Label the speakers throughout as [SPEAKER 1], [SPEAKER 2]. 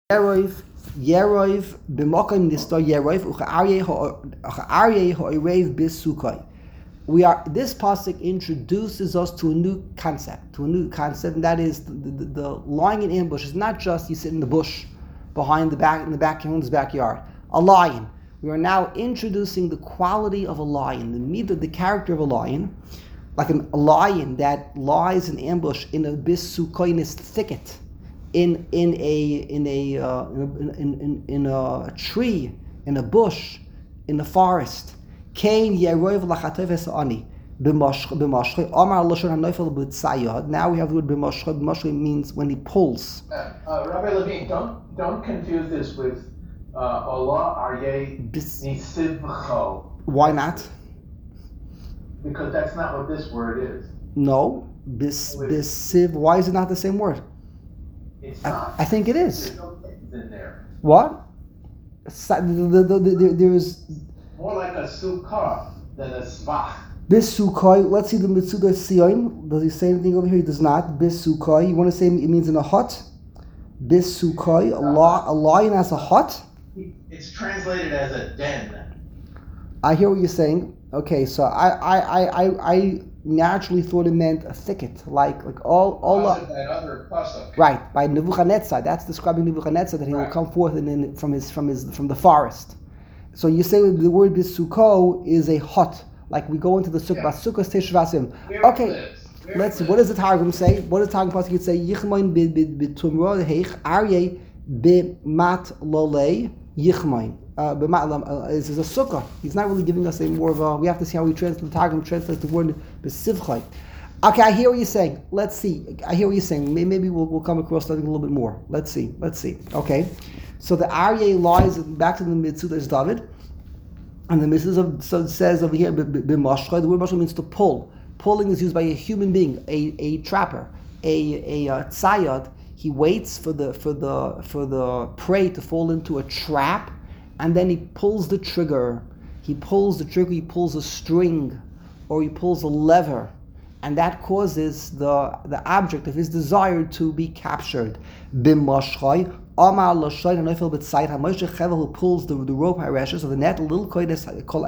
[SPEAKER 1] Yerov b'mokim nistar Yerov u'cha'aryeh ha'orev b'sukkah. This pasuk introduces us to a new concept, and that is the lying in ambush is not just you sit in the bush in the backyard. A lion. We are now introducing the quality of a lion, the character of a lion, like a lion that lies in ambush in a bisukoinis thicket, in a tree, in a bush, in a forest. Now we have the word b'moshcha. B'moshcha means when he pulls.
[SPEAKER 2] Rabbi Levine, don't confuse this with Allah Aryeh Nisivcho.
[SPEAKER 1] Why not?
[SPEAKER 2] Because that's not what this word is.
[SPEAKER 1] No, bisiv. Why is it not the same word?
[SPEAKER 2] It's not.
[SPEAKER 1] I think it is.
[SPEAKER 2] There's no things in there.
[SPEAKER 1] What? There is
[SPEAKER 2] more like a sukkah than a svach.
[SPEAKER 1] Bisukai. Let's see the Mitzuda Sion. Does he say anything over here? He does not. Bisukai. You want to say it means in a hut? Bisukai. A lion has a hut.
[SPEAKER 2] It's translated as a den.
[SPEAKER 1] I hear what you're saying. Okay, so I naturally thought it meant a thicket, like all
[SPEAKER 2] that other pasuk.
[SPEAKER 1] Right, by Nebuchadnezzar. That's describing Nebuchadnezzar, that he will come forth from the forest. So you say the word bisuko is a hut, like we go into the sukkah. Yeah. Sukkah teshvasim. Okay, let's see. What does the Targum say? What does the Targum pasuk say? Yichmain b'tumro heich aryeh b'mat lolei yichmain. This is a sukkah. He's not really giving us a more of a. We have to see how we translate the Targum. Translate the word besivchai. Okay, I hear what you're saying. Let's see. I hear what you're saying. Maybe we'll come across something a little bit more. Let's see. Okay, so the Aryeh lies back to the Mitzvah. There's David, and the Mitzvah says over here b'mashcha. The word mashcha means to pull. Pulling is used by a human being, a trapper, a tzayad. He waits for the prey to fall into a trap. And then he pulls the trigger. He pulls a string, or he pulls a lever, and that causes the object of his desire to be captured. B'mashchai, Amar l'shay hanofel b'tzayit haMoshe Chevel, who pulls the rope hareshes of the net. Little kodesh kol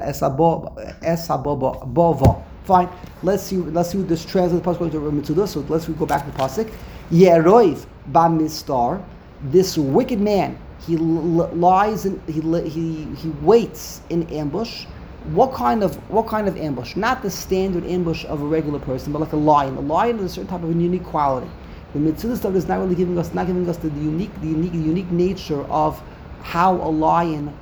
[SPEAKER 1] esabova. Fine. Let's see what this translates. The pasuk going to this. So let's go back to the pasuk. Yeroiv b'mistar. This wicked man. He lies and he waits in ambush. What kind of ambush? Not the standard ambush of a regular person, but like a lion. A lion is a certain type of a unique quality. The Mitzvah stuff is not really giving us the unique nature of how a lion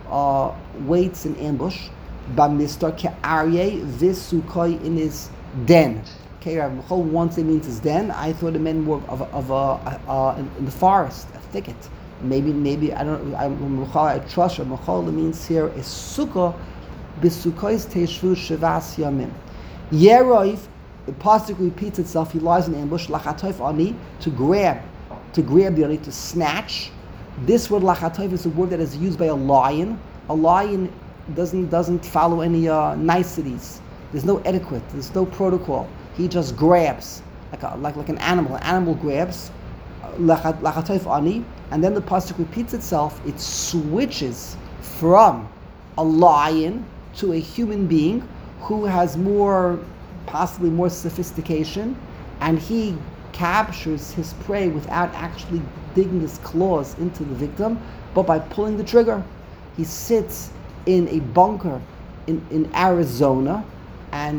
[SPEAKER 1] waits in ambush. Bamistar ke'aryeh v'sukai, in his den. Okay, Rav Michal once it means his den. I thought it meant more of in the forest, a thicket. Maybe I don't know. I trust Rav Michal. Means here is sukkah. B'sukkos teishvu shivas yamim. Yerov, the pasuk repeats itself. He lies in ambush. Lachatoif ani, to grab the ani, to snatch. This word lachatoif is a word that is used by a lion. A lion doesn't follow any niceties. There's no etiquette. There's no protocol. He just grabs like an animal. An animal grabs. Lachatoif ani. And then the pasuk repeats itself. It switches from a lion to a human being who has possibly more sophistication, and he captures his prey without actually digging his claws into the victim, but by pulling the trigger. He sits in a bunker in Arizona, and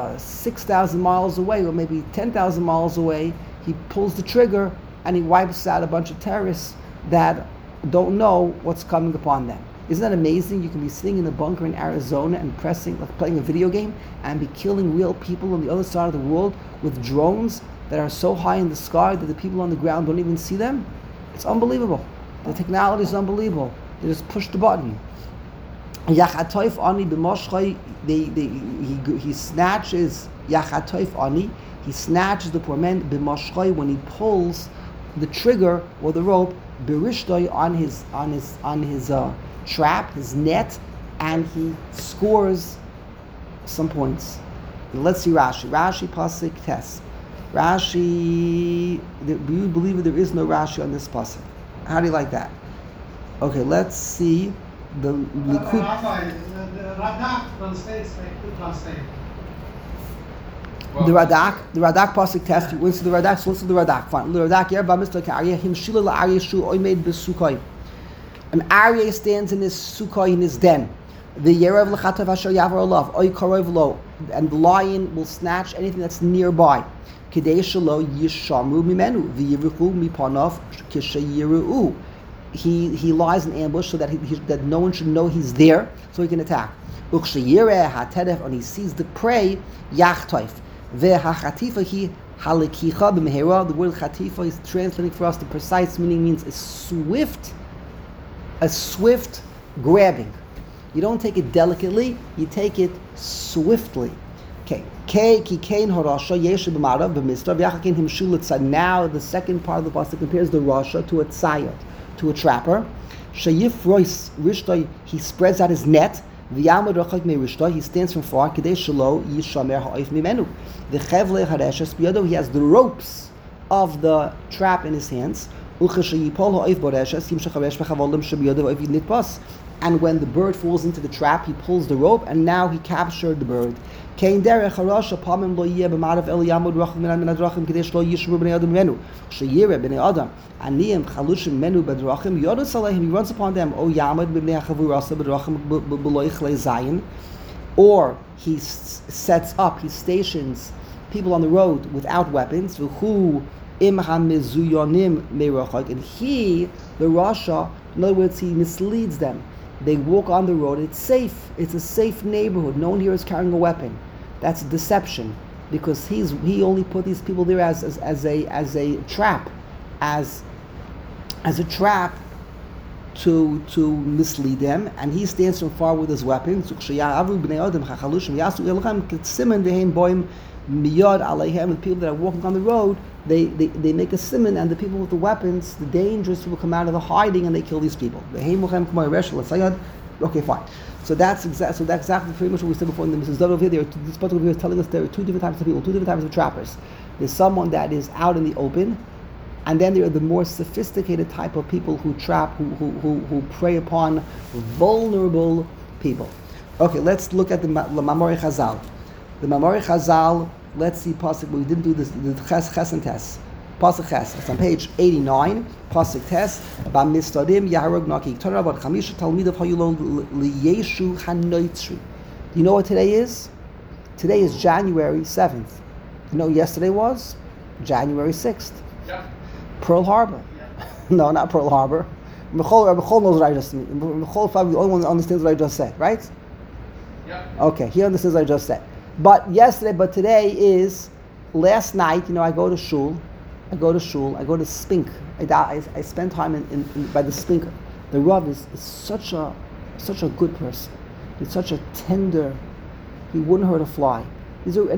[SPEAKER 1] 6,000 miles away, or maybe 10,000 miles away, he pulls the trigger and he wipes out a bunch of terrorists that don't know what's coming upon them. Isn't that amazing? You can be sitting in a bunker in Arizona and playing a video game, and be killing real people on the other side of the world with drones that are so high in the sky that the people on the ground don't even see them. It's unbelievable. The technology is unbelievable. They just push the button. Yachatoif ani b'moshchai. He snatches Yachatoif ani. He snatches the poor man b'moshchai when he pulls the trigger or the rope berishtoi on his trap, his net, and he scores some points. Let's see Rashi. Rashi pasuk tes. Rashi, do you believe there is no Rashi on this pasuk? How do you like that? Okay, let's see the Likud.
[SPEAKER 3] The Radak translates like two translate.
[SPEAKER 1] The Radak pasuk test. You listen to the Radak. So listen to the Radak. Fine. The Radak here. B'mister k'aryeh him shila la'aryeh shu oimed b'sukkay. An aryeh stands in his sukkah in his den. The yerev l'chatav asher yavar olav oy karov lo, and the lion will snatch anything that's nearby. Kidei shelo yishamru mimenu v'yivruchu mipanav kishayiru. He lies in ambush so that that no one should know he's there, so he can attack. Ukshayireh hatedef, when he sees the prey, yachtoif. Ve'hachatifa he halikicha b'mehera. The word chatifa is translating for us. The precise meaning means a swift grabbing. You don't take it delicately, you take it swiftly. Okay. Now the second part of the pasuk compares the rasha to a tzayot, to a trapper. He spreads out his net. He stands from far. He has the ropes of the trap in his hands. And when the bird falls into the trap, he pulls the rope, and now he captured the bird. He runs upon them. Or he sets up, he stations people on the road without weapons. And he, the Rasha, in other words, he misleads them. They walk on the road. It's safe. It's a safe neighborhood. No one here is carrying a weapon. That's deception, because he only put these people there as a trap, as a trap to mislead them, and he stands from far with his weapons. The people that are walking on the road, they make a simon, and the people with the weapons, the dangerous people, come out of the hiding and they kill these people. Okay, fine. So that's exactly pretty much what we said before in the Mrs. Dov over here. This part over here is telling us there are two different types of people, two different types of trappers. There's someone that is out in the open, and then there are the more sophisticated type of people who trap, who prey upon vulnerable people. Okay, let's look at the Mamori Chazal. The Mamori Chazal, let's see pasuk. We didn't do this. The Ches and Tes. Pasuk Ches. It's on page 89. Pasuk Tes. Ba mistadim yaharog naki. Torah about chamisha talmidav hayulon liyeshu hanoitzri. Do you know what today is? Today is January 7th. You know what yesterday was? January 6th.
[SPEAKER 3] Yeah.
[SPEAKER 1] Pearl Harbor.
[SPEAKER 3] Yeah.
[SPEAKER 1] No, not Pearl Harbor. Michol knows what I just mean. Michol probably the only one that understands what I just said, right?
[SPEAKER 3] Yeah.
[SPEAKER 1] Okay, he understands what I just said. But today is, last night, I go to shul, I go to Spink. I spend time in by the Spinker. The Rav is such a good person. He's such a tender, he wouldn't hurt a fly. He's a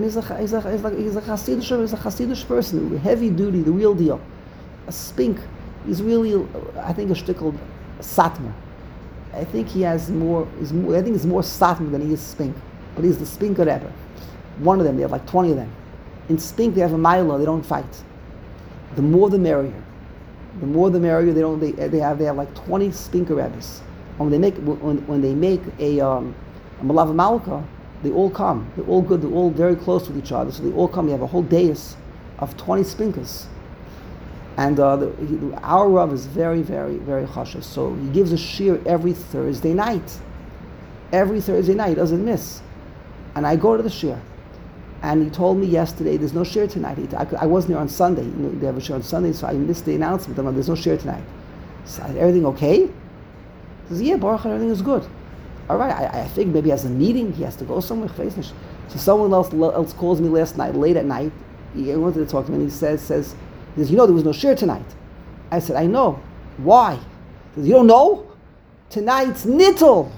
[SPEAKER 1] Hasidish person, heavy duty, the real deal. A Spink. He's really, I think, a shtickle Satmar. I think he has more. I think he's more Satmar than he is Spink. But he's the Spinker Rebbe. One of them. They have like 20 of them. In Spink, they have a Milo. They don't fight. The more the merrier. The more the merrier. They have like 20 Spinker Rebbes. And when they make a Malava Malka, they all come. They're all good. They're all very close with each other. So they all come. You have a whole dais of 20 Spinkers. And our Rav is very, very, very chashuv. So he gives a shir every Thursday night. Every Thursday night, he doesn't miss. And I go to the shir. And he told me yesterday, there's no shir tonight. I wasn't there on Sunday. They have a shir on Sunday, so I missed the announcement. I'm like, there's no shir tonight. So everything okay? He says, yeah, Baruch, everything is good. All right, I think maybe he has a meeting. He has to go somewhere. So someone else calls me last night, late at night. He wanted to talk to me, and he says, there was no shir tonight. I said, I know. Why? He says, you don't know? Tonight's Nittel.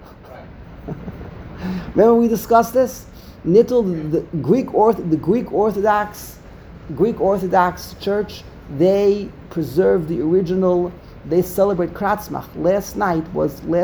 [SPEAKER 1] Remember we discussed this? Nittel, the Greek Orthodox Church, they preserve the original. They celebrate Kratzmach. Last night was the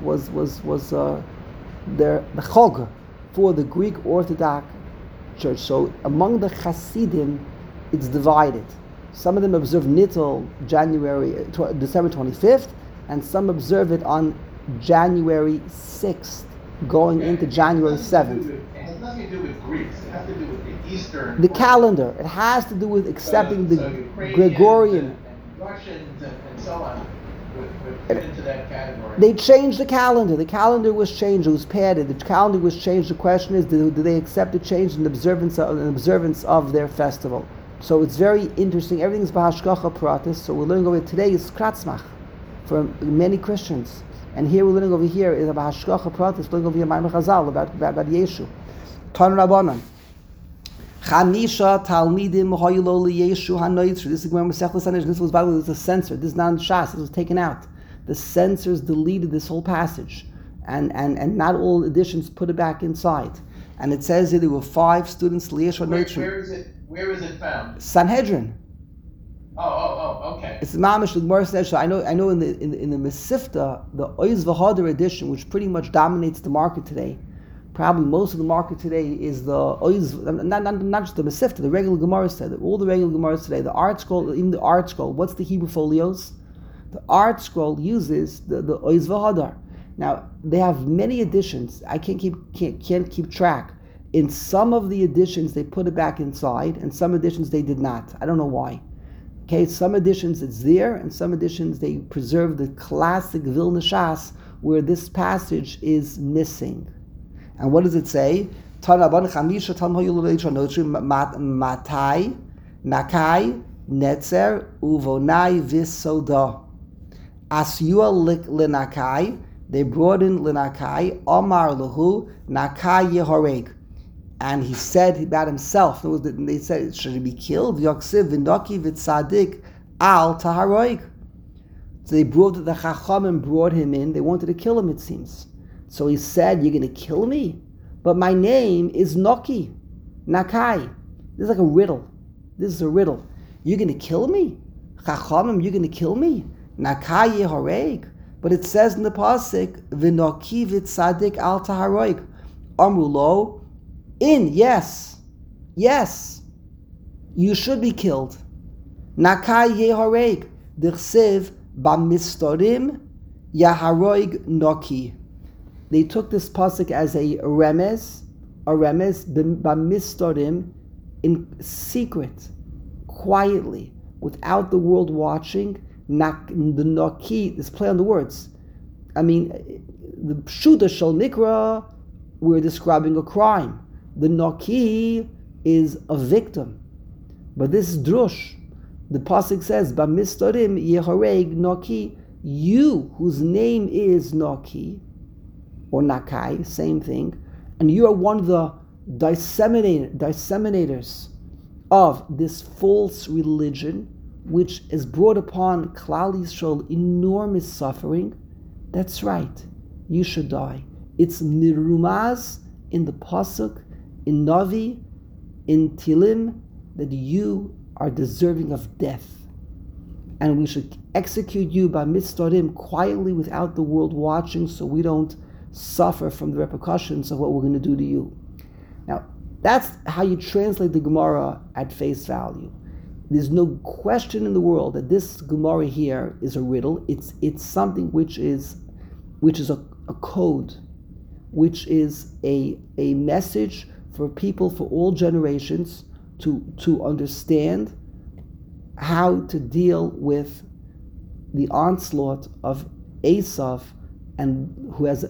[SPEAKER 1] Chog for the Greek Orthodox Church. So among the Hasidim, it's divided. Some of them observe Nittel December 25th, and some observe it on January 6th, going into January 7th.
[SPEAKER 2] It has nothing to do with Greeks. It has to do with the Eastern.
[SPEAKER 1] The calendar. It has to do with accepting the
[SPEAKER 2] Ukrainians
[SPEAKER 1] Gregorian.
[SPEAKER 2] and Russians and so on would fit into that category.
[SPEAKER 1] They changed the calendar. The calendar was changed. It was padded. The calendar was changed. The question is, do they accept the change in observance of their festival? So it's very interesting. Everything's b'hashgacha pratis. So we're learning over today is kratzmach for many Christians, and here we're learning over here is about b'hashgacha pratis. Learning over here Ma'amar Chazal about Yeshu. Tan Rabbanan. Chamisha talmidim hoylo liyeshu hanoitri. This is Gemara Masechta Sanhedrin. This was by the way, this was censored. This is not in Shas. This was taken out. The censors deleted this whole passage, and not all editions put it back inside. And it says that there were 5 students liyeshu hanoitri.
[SPEAKER 2] Where is it found?
[SPEAKER 1] Sanhedrin.
[SPEAKER 2] Okay.
[SPEAKER 1] It's mamish the Gemara says. I know in the Mesifta, the Oiz V'Hodar edition, which pretty much dominates the market today. Probably most of the market today is the Oiz, not just the Mesifta, the regular Gemara said, all the regular Gemaras today, the Art Scroll, even the Art Scroll, what's the Hebrew folios? The Art Scroll uses the Oiz V'Hodar. Now, they have many editions. I can't keep track. In some of the editions, they put it back inside, and some editions they did not. I don't know why. Okay, some editions it's there, and some editions they preserve the classic Vilna Shas, where this passage is missing. And what does it say? Matai, Nakai, Netzer, Uvonai, Visoda. Asyua Linakai, they brought in Linakai, Omar Lahu, Nakai Yehoreg. And he said about himself, they said, should he be killed? Yoksiv Vindoki Vitzadik Al Taharoig. So they brought the Chachamim brought him in. They wanted to kill him, it seems. So he said, you're going to kill me? But my name is Noki, Nakai. This is like a riddle. This is a riddle. You're going to kill me? Chachamim, you're going to kill me? Nakai Yehoreg. But it says in the Pasuk, Vinoki Vitzadik Al Taharoig. Amrulo. Yes, you should be killed. Nakai Yehoreg, Dirsev Bamistorim Yaharoig Noki. They took this pasuk as a remez Bamistorim, in secret, quietly, without the world watching. The Noki, this play on the words. I mean, the Pshuta Shal Nikra, we're describing a crime. The Noki is a victim. But this is Drush. The Pasuk says, Bamistorim Yehoreg Noki, you whose name is Noki, or Nakai, same thing, and you are one of the disseminators of this false religion, which has brought upon Klal Yisrael enormous suffering. That's right, you should die. It's nirumaz in the Pasuk, in Navi, in Tilim, that you are deserving of death. And we should execute you by mitzvahim quietly without the world watching, so we don't suffer from the repercussions of what we're going to do to you. Now, that's how you translate the Gemara at face value. There's no question in the world that this Gemara here is a riddle. It's something which is a code, which is a message for people for all generations to understand how to deal with the onslaught of Esav, and who has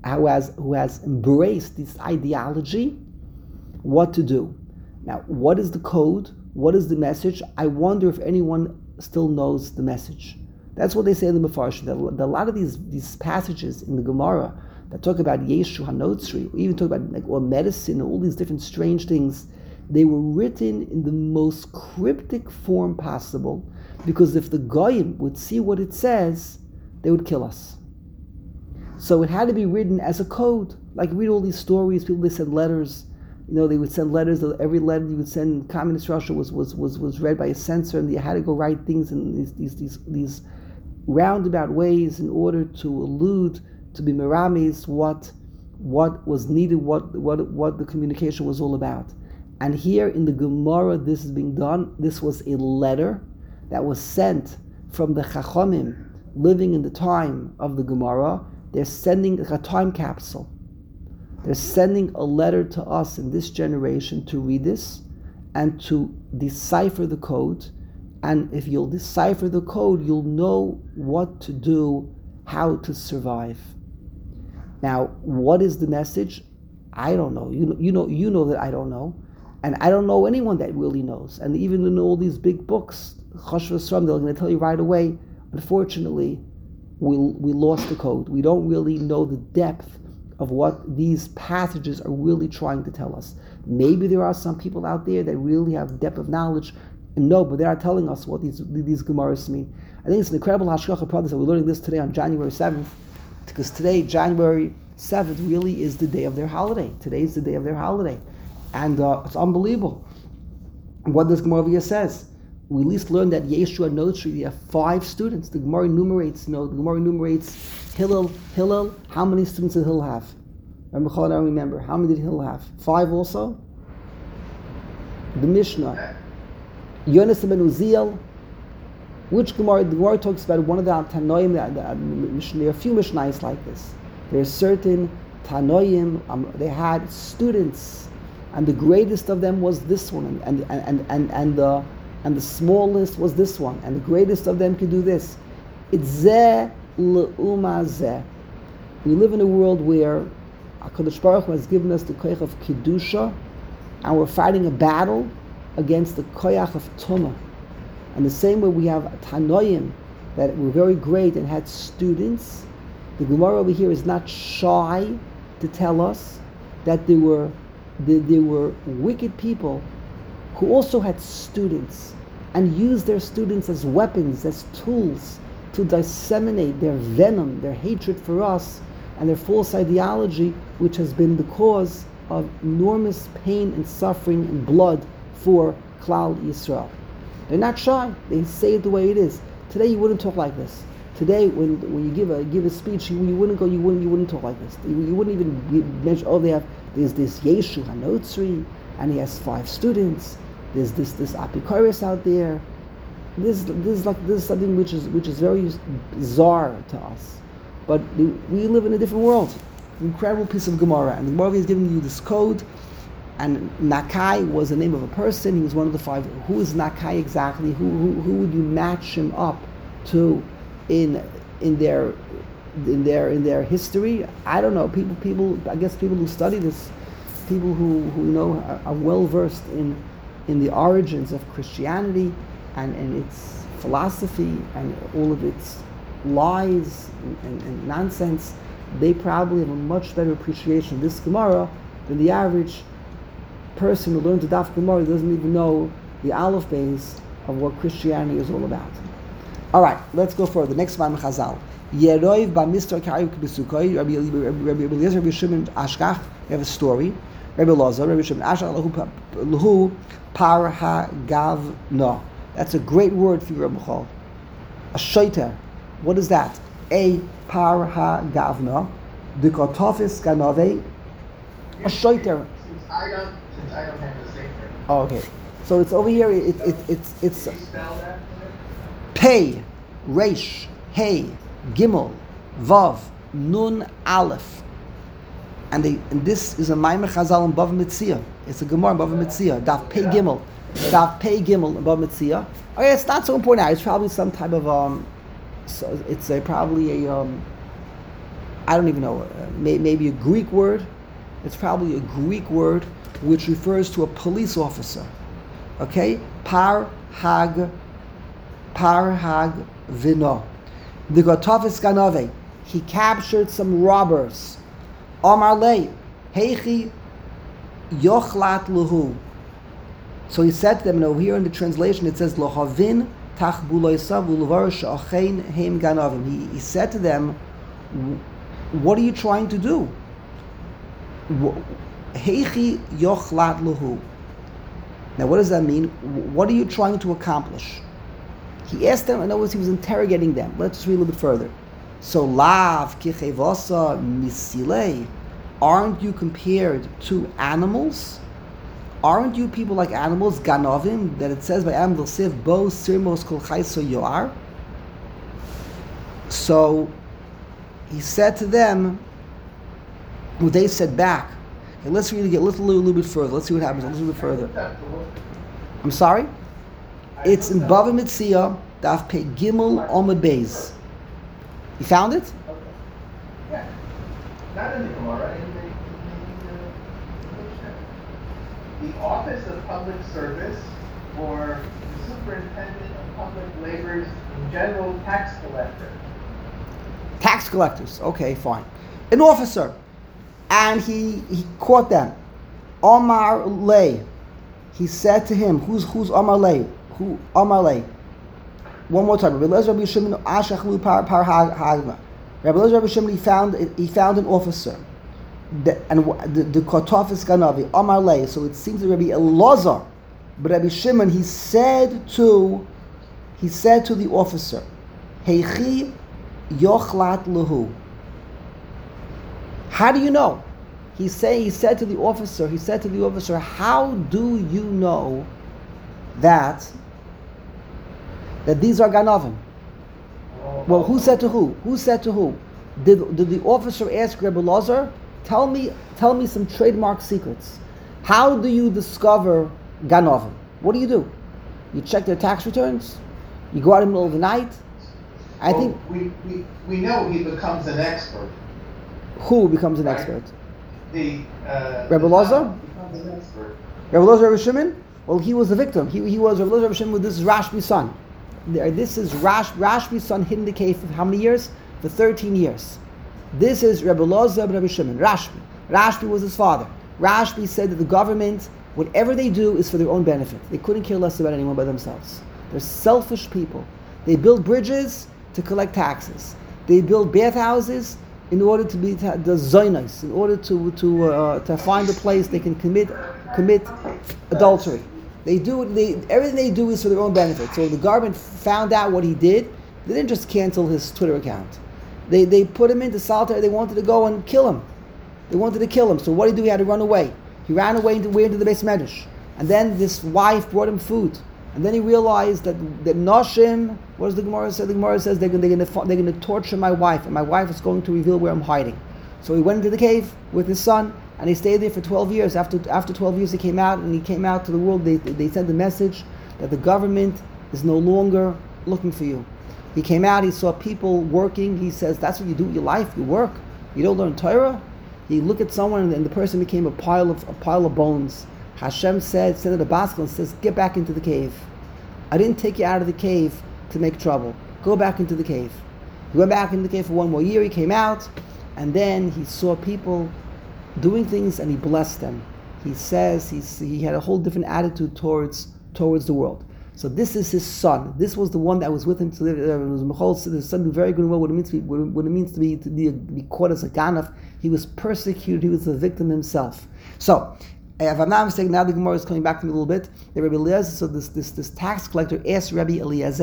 [SPEAKER 1] embraced this ideology, what to do. Now, what is the code? What is the message? I wonder if anyone still knows the message. That's what they say in the Mefarshim. That a lot of these passages in the Gemara that talk about Yeshu Hanotzri, or even talk about or medicine, and all these different strange things, they were written in the most cryptic form possible, because if the Goyim would see what it says, they would kill us. So it had to be written as a code. Like, read all these stories, people, they send letters. They would send letters. Every letter you would send in communist Russia was read by a censor, and you had to go write things in these roundabout ways in order to allude to be meramis what was needed, what the communication was all about. And here in the Gemara, this is being done. This was a letter. that was sent from the Chachamim living in the time of the Gemara. They're sending a time capsule. They're sending a letter to us in this generation to read this and to decipher the code. And if you'll decipher the code, you'll know what to do, how to survive. Now, what is the message? I don't know. You know that I don't know. And I don't know anyone that really knows. And even in all these big books, Chashva Sram, they're going to tell you right away, unfortunately, we lost the code. We don't really know the depth of what these passages are really trying to tell us. Maybe there are some people out there that really have depth of knowledge, and no, but they are telling us what these Gemaras mean. I think it's an incredible hashgacha pratis that we're learning this today on January 7th, because today, January 7th, really is the day of their holiday. Today is the day of their holiday. And it's unbelievable what this Gemara over here says. We at least learned that Yeshua Notri, they have 5 students. The Gemara enumerates Hillel. How many students did Hillel have? I don't remember. How many did Hillel have? 5 also? The Mishnah. Yonas ben Uziel. Which Gemara? The Gemara talks about one of the Tanoim. There are a few Mishnayos like this. There are certain Tanoim. They had students, and the greatest of them was this one, and the smallest was this one, and the greatest of them could do this. It's zeh le'uma zeh. We live in a world where HaKadosh Baruch Hu has given us the koyach of kedusha, and we're fighting a battle against the koyach of tumah. And the same way we have tanoim that were very great and had students, the Gemara over here is not shy to tell us that there were wicked people who also had students and used their students as weapons, as tools to disseminate their venom, their hatred for us, and their false ideology, which has been the cause of enormous pain and suffering and blood for Klal Yisrael. They're not shy. They say it the way it is. Today you wouldn't talk like this. Today, when you give a speech, you wouldn't talk like this. You wouldn't even mention. There's this Yeshu Hanotzri, and he has 5 students. There's this Apikoris out there. This is something which is very bizarre to us. But we live in a different world. Incredible piece of Gemara, and the Gemara is giving you this code. And Nakai was the name of a person. He was one of the 5. Who is Nakai exactly? Who would you match him up to in their history? I don't know. People. I guess people who study this, people who know are well versed in the origins of Christianity and its philosophy and all of its lies and nonsense. They probably have a much better appreciation of this Gemara than the average person who learns the Daf Gemara doesn't even know the Aleph base of what Christianity is all about. All right, let's go further. Next one, Chazal. Yeroiv ba Mr. Karim Kibisukoi, Rabbi Eliezer, Rabbi Shimon Ashkach. We have a story. Rabbi Elazar, Rabbi Shimon Ashkach, Lahu Parha Gavna. That's a great word for you, Rabbi Chol. A shoiter. What is that? A Parha Gavna. The Kotofis Ganove. A shoiter.
[SPEAKER 2] Since I don't have the same thing.
[SPEAKER 1] Oh, okay. So it's over here. It's
[SPEAKER 2] Can you spell that?
[SPEAKER 1] Pei, Reish, Hey, Gimel, Vav, Nun, Aleph. And this is a Maimer Chazal in Bava Metzia. It's a Gemara in Bava Metzia. Daf Pei Gimel. Daf Pei Gimel in Bava Metzia. Okay, it's not so important now. It's probably some type of so it's probably a I don't even know. Maybe a Greek word. It's probably a Greek word which refers to a police officer. Okay, Par Hag Vino. The Gotofis Ganove. He captured some robbers. Omar Lei. Heichi Yochlat Luhu. So he said to them, and over here in the translation it says Lohavin Tachbuloisav Uluvar Sha'achein Heim Ganovim. He said to them, what are you trying to do? Heichi Yochlat Luhu. Now what does that mean? What are you trying to accomplish? He asked them, in other words, he was interrogating them. Let's read a little bit further. So, Lav Kichevosa Misilei, aren't you compared to animals? Aren't you people like animals, ganovim, that it says by Am Siv Bo Sirmos Kol Chaiso Yoar? So he said to them, well, they said back. Okay, let's really get a little bit further. Let's see what happens a little bit further. I'm sorry? It's in Bava Metzia, Daf Pei Gimel Omid Beis. You found it?
[SPEAKER 2] Okay. Yeah. Not in the Gemara, the Office of Public Service or the Superintendent of Public Labors in General Tax Collector.
[SPEAKER 1] Tax collectors. Okay, fine. An officer. And he caught them. Omar Lay. He said to him, who's Omar Lay? Who Omar Lay? One more time. Rabbi Eliezer Shimon Ashachlu Par Hagma. Rabbi Eliezer Shimon he found an officer. The Kotofis Ganavi, Omar Lay. So it seems to Rabbi Elazar, but Rabbi Shimon he said to the officer, Heichi Yochlat Lahu. How do you know? He said to the officer, how do you know that these are Ganavim? Well, who said to who? Who said to who? Did the officer ask Rabbi Elazar, tell me some trademark secrets. How do you discover Ganavim? What do? You check their tax returns? You go out in the middle of the night? I think
[SPEAKER 2] we know he becomes an expert.
[SPEAKER 1] Who becomes an expert?
[SPEAKER 2] Rebbe
[SPEAKER 1] Elazar? Rebbe Elazar Rebbe Shimon? Well, he was the victim. He was Rebbe Elazar Rebbe Shimon with this Rashbi's son. This is Rashbi's son hid in the cave for how many years? For 13 years. This is Rebbe Elazar Rebbe Shimon, Rashbi. Rashbi was his father. Rashbi said that the government, whatever they do is for their own benefit. They couldn't care less about anyone but themselves. They're selfish people. They build bridges to collect taxes. They build bathhouses in order to be the zoinos, in order to find a place they can commit adultery. Everything they do is for their own benefit. So the government found out what he did. They didn't just cancel his Twitter account. They put him into solitary. They wanted to go and kill him. They wanted to kill him. So what did he do? He had to run away. He ran away into the Beis Medrash. And then this wife brought him food. And then he realized that Noshim, what does the Gemara say? The Gemara says they're going to torture my wife, and my wife is going to reveal where I'm hiding. So he went into the cave with his son, and he stayed there for 12 years. After 12 years, he came out to the world. They sent a message that the government is no longer looking for you. He came out. He saw people working. He says, "That's what you do with your life. You work. You don't learn Torah." He looked at someone, and the person became a pile of bones. Hashem said to the baskel and says, "Get back into the cave. I didn't take you out of the cave to make trouble. Go back into the cave." He went back into the cave for one more year. He came out, and then he saw people doing things, and he blessed them. He says he had a whole different attitude towards the world. So this is his son. This was the one that was with him to live. It was Michal. The son knew very good and well what it means to be caught as a ganav. He was persecuted. He was a victim himself. So, if I'm not mistaken, now the Gemara is coming back to me a little bit. The Rabbi Eliezer, so this tax collector asked Rabbi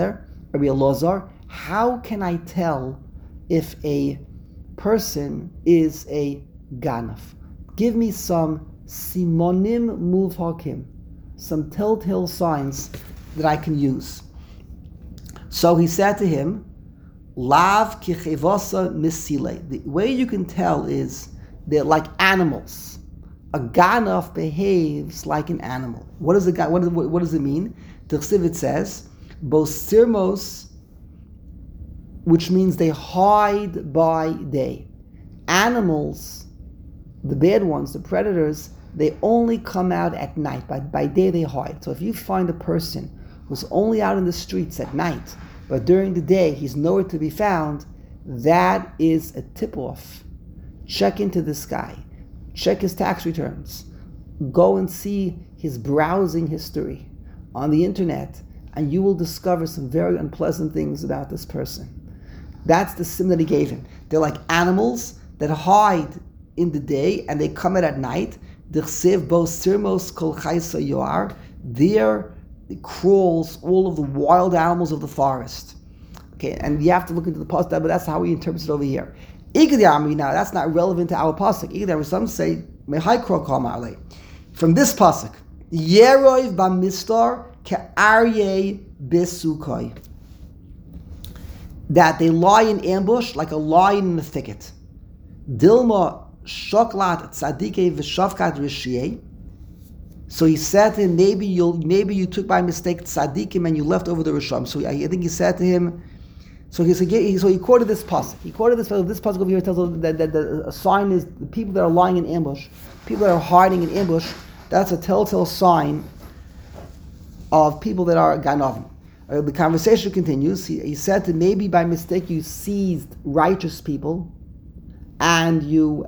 [SPEAKER 1] Elazar, how can I tell if a person is a ganav? Give me some simonim muvhakim, some telltale signs that I can use. So he said to him, Lav kichevasa misile. The way you can tell is they're like animals. A ganav behaves like an animal. What does it mean? The Chsiv says, Bosirmos, which means they hide by day. Animals, the bad ones, the predators, they only come out at night. By day they hide. So if you find a person who's only out in the streets at night, but during the day he's nowhere to be found, that is a tip-off. Check into this guy. Check his tax returns. Go and see his browsing history on the internet, and you will discover some very unpleasant things about this person. That's the sim that he gave him. They're like animals that hide in the day and they come out at night. There crawls all of the wild animals of the forest. Okay, and you have to look into the pasuk, but that's how we interpret it over here. Now, that's not relevant to our pasuk. Some say, from this pasuk, Yerov bamistar ke'aryeh besukoi. That they lie in ambush like a lion in a thicket. Dilma shoklat tzadikei v'shavkat rishiyeh. So he said to him, maybe you took by mistake tzadikim and you left over the risham. So I think he said to him, so he quoted this pasuk. He quoted this pasuk over here tells us that a sign is the people that are lying in ambush, people that are hiding in ambush. That's a telltale sign of people that are ganavim. The conversation continues. He said that maybe by mistake you seized righteous people, and you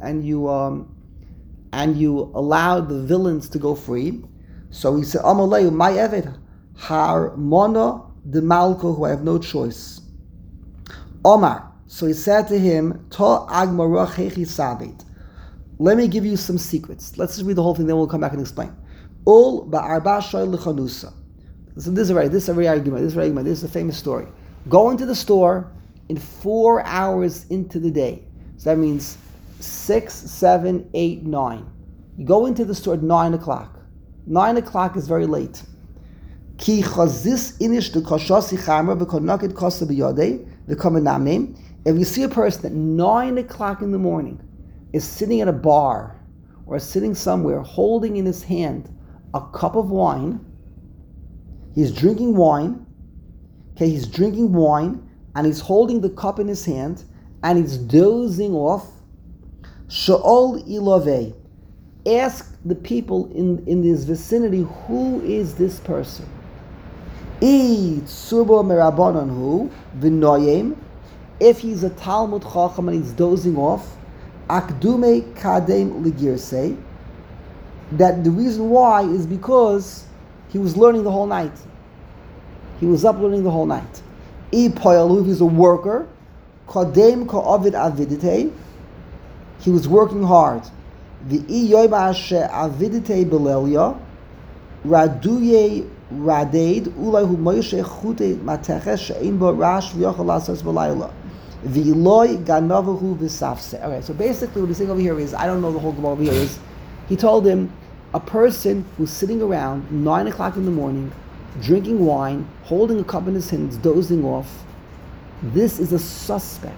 [SPEAKER 1] allowed the villains to go free. So he said, Amaleyu, my eved, har mona de malko, who I have no choice. Omar. So he said to him, To agmara chechi sabit. Let me give you some secrets. Let's just read the whole thing, then we'll come back and explain. Ul ba'arba shoy lechanusa. So this is a very argument. This is a famous story. Go into the store in 4 hours into the day. So that means 6, 7, 8, 9. You go into the store at 9 o'clock. 9 o'clock is very late. Ki chazis inish de koshasi chamra v'konakit kosa b'yodei v'komenamneim. If you see a person at 9 o'clock in the morning is sitting at a bar or sitting somewhere holding in his hand a cup of wine, he's drinking wine, and he's holding the cup in his hand, and he's dozing off. Sha'ol ilovei. Ask the people in this vicinity, who is this person? Tsubo merabanan hu v'noyem. If he's a Talmud Chacham and he's dozing off, akdume kadem ligirsei. That the reason why is because he was learning the whole night. He was up learning the whole night. If he's a worker, kadem ka'avid avidite. He was working hard. V'i yoyma avidite belelia, raduye radeid, ulay hu moyshe chute mateches she'im bo rash v'yochel lasas b'layla. V'loy ganavahu v'safse. Okay, so basically what he's saying over here is, I don't know the whole Gemara over here is, he told him, a person who's sitting around 9 o'clock in the morning, drinking wine, holding a cup in his hands, dozing off, this is a suspect.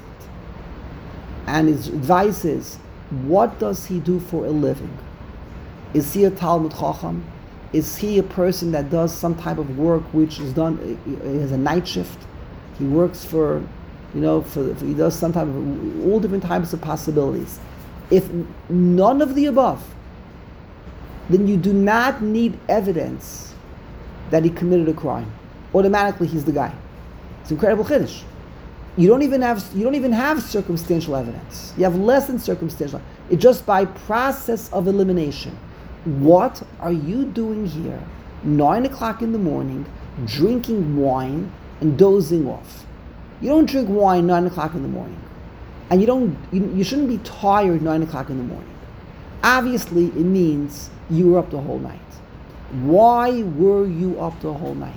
[SPEAKER 1] And his advice is, what does he do for a living? Is he a Talmud Chacham? Is he a person that does some type of work which is done, he has a night shift? He works for he does some type of, all different types of possibilities. If none of the above, then you do not need evidence that he committed a crime. Automatically he's the guy. It's incredible chiddush. You don't even have circumstantial evidence. You have less than circumstantial. It's just by process of elimination. What are you doing here, 9 o'clock in the morning, drinking wine and dozing off? You don't drink wine 9 o'clock in the morning, and you shouldn't be tired 9 o'clock in the morning. Obviously, it means you were up the whole night. Why were you up the whole night?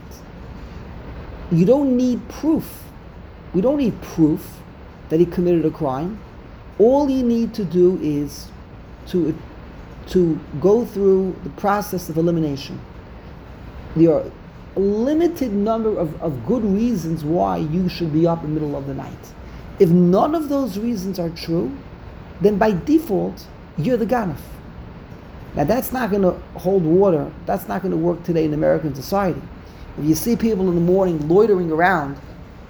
[SPEAKER 1] You don't need proof. We don't need proof that he committed a crime. All you need to do is to go through the process of elimination. There are a limited number of good reasons why you should be up in the middle of the night. If none of those reasons are true, then by default, you're the ganef. Now that's not going to hold water. That's not going to work today in American society. If you see people in the morning loitering around,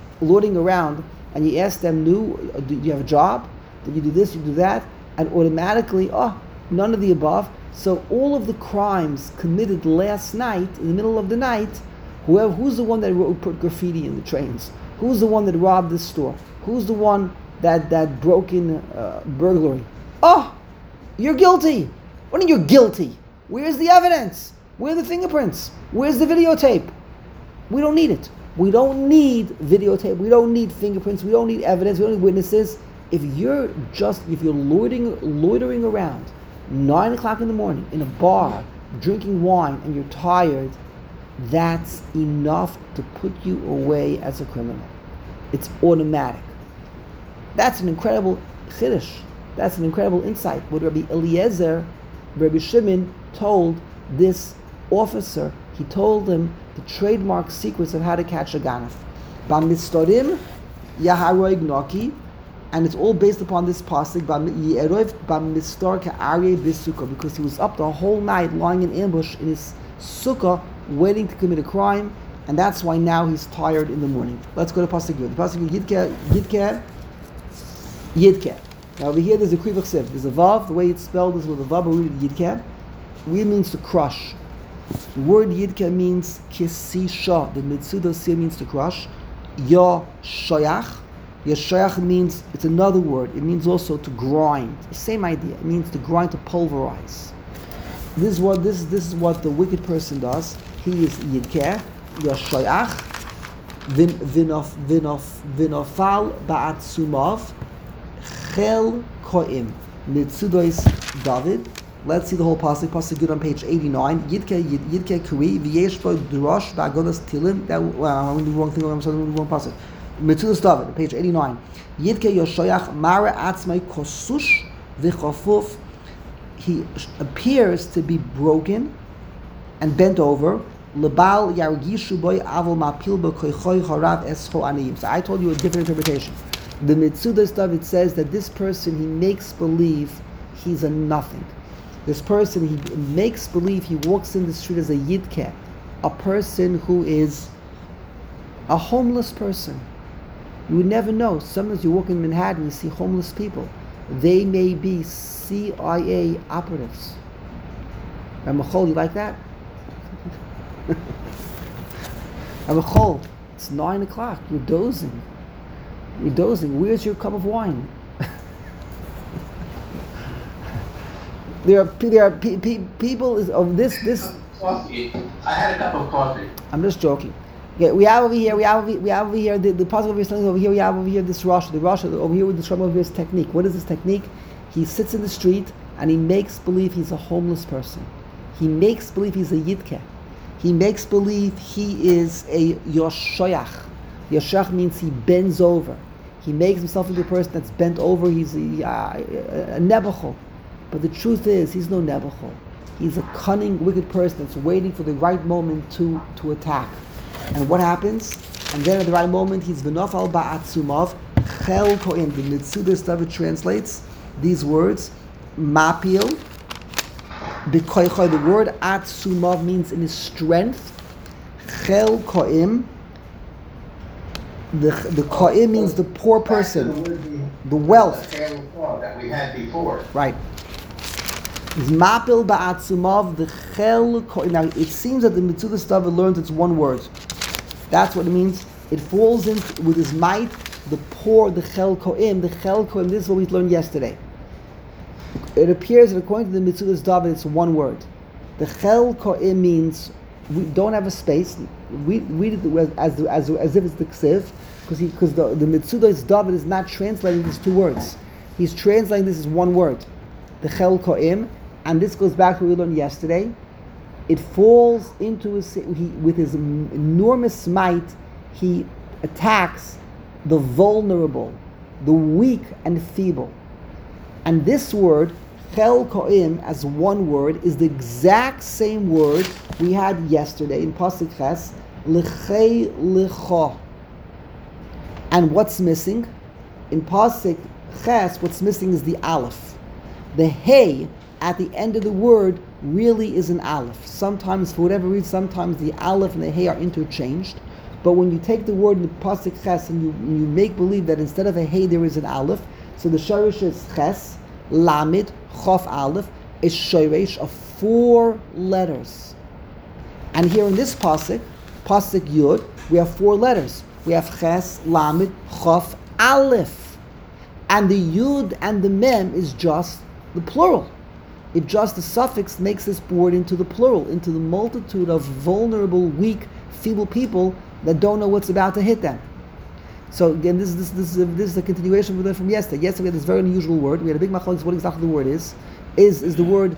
[SPEAKER 1] and you ask them, do you have a job? Did you do this, you do that? And automatically, none of the above. So all of the crimes committed last night, in the middle of the night, who's the one that put graffiti in the trains? Who's the one that robbed this store? Who's the one that broke in burglary? You're guilty. What do you mean you're guilty? Where's the evidence? Where are the fingerprints? Where's the videotape? We don't need it. We don't need videotape. We don't need fingerprints. We don't need evidence. We don't need witnesses. If you're loitering around 9 o'clock in the morning in a bar, drinking wine, and you're tired, that's enough to put you away as a criminal. It's automatic. That's an incredible chiddush. That's an incredible insight. What Rabbi Eliezer, Rabbi Shimon told this officer. He told him the trademark secrets of how to catch a ganef. Bamistorim yaharoig noki, and it's all based upon this pasuk bamistar ka'aryeh b'sukkah, because he was up the whole night lying in ambush in his sukkah waiting to commit a crime, and that's why now he's tired in the morning. Let's go to pasuk Yud. The pasuk Yidkeh. Now over here there's a krivach siv. There's a vav. The way it's spelled is with a vav. We read Yidkeh. Yid means to crush. The word Yidkeh means kisisha. The mitzuda sir means to crush. Ya shoyach. Ya shoyach means, it's another word. It means also to grind. The same idea. It means to grind, to pulverize. This is what the wicked person does. He is Yidkeh. Ya shoyach. Vinofal ba'atsumav. Chel koim. Mitzudois David. Let's see the whole pasuk. Pasuk good on page 89. Yidkeh kuri v'yesh bo drush ba'agodas tilim. That I'm doing the wrong thing. I'm sorry, I'm doing the wrong pasuk. Mitzudos David, page 89. Yidkeh yoshoyach mara atzmai kosush v'chafuf. He appears to be broken and bent over. Lebal yargishu boy avol mapil b'koichoy harav escho aniyim. So I told you a different interpretation. The Mitzudos David says that this person, he makes believe he's a nothing. This person, he makes believe he walks in the street as a Yidkeh, a person who is a homeless person. You would never know. Sometimes you walk in Manhattan, you see homeless people. They may be CIA operatives. Ramachol, you like that? Ramachol, it's 9 o'clock. You're dozing. You're dozing. Where's your cup of wine? There are people of this.
[SPEAKER 2] Coffee. I had a cup of coffee.
[SPEAKER 1] I'm just joking. Okay, we have over here the puzzle over here. Over here we have over here this Russia. The Russia over here with the trouble over here is technique. What is this technique? He sits in the street and he makes believe he's a homeless person. He makes believe he's a Yidkeh. He makes believe he is a Yoshoyach. Yoshoyach means he bends over. He makes himself into a person that's bent over. He's a Nebuchadnezzar. But the truth is, he's no Nebuchadnezzar. He's a cunning, wicked person that's waiting for the right moment to attack. And what happens? And then at the right moment, he's v'nofal ba'atzumav chel koim. The Mitzudos David translates these words, mapil, b'koichoy. The word atzumav means in his strength. Chel koim. The koim means the poor person, the wealth
[SPEAKER 2] that we had before.
[SPEAKER 1] Right. Is mapil ba'atzumav the chel koim. Now it seems that the Mitzudos David learns it's one word. That's what it means. It falls in with his might, the poor, the chel koim. The chel koim, this is what we learned yesterday. It appears that according to the Mitzudos David, it's one word. The chel koim means we don't have a space. We read it as if it's the ksiv, because the Mitzudos David is not translating these two words. He's translating this as one word. The chel koim, and this goes back to what we learned yesterday. It falls into with his enormous might, he attacks the vulnerable, the weak and feeble. And this word, chel koim, as one word, is the exact same word we had yesterday in Pasuk Ches, l'chei l'cho. And what's missing? In Pasuk Ches, what's missing is the aleph. The hey at the end of the word really is an aleph. Sometimes, for whatever reason, sometimes the aleph and the hey are interchanged. But when you take the word in the pasuk ches and you make believe that instead of a hey there is an aleph, so the shorish is ches, lamid, chof aleph, is shorish of 4 letters. And here in this pasuk yud, we have 4 letters. We have ches, lamid, chof, aleph. And the yud and the mem is just the plural. It just, the suffix makes this word into the plural, into the multitude of vulnerable, weak, feeble people that don't know what's about to hit them. So again, this is a continuation from yesterday. Yesterday we had this very unusual word. We had a big machlokes what exactly the word is. Is the word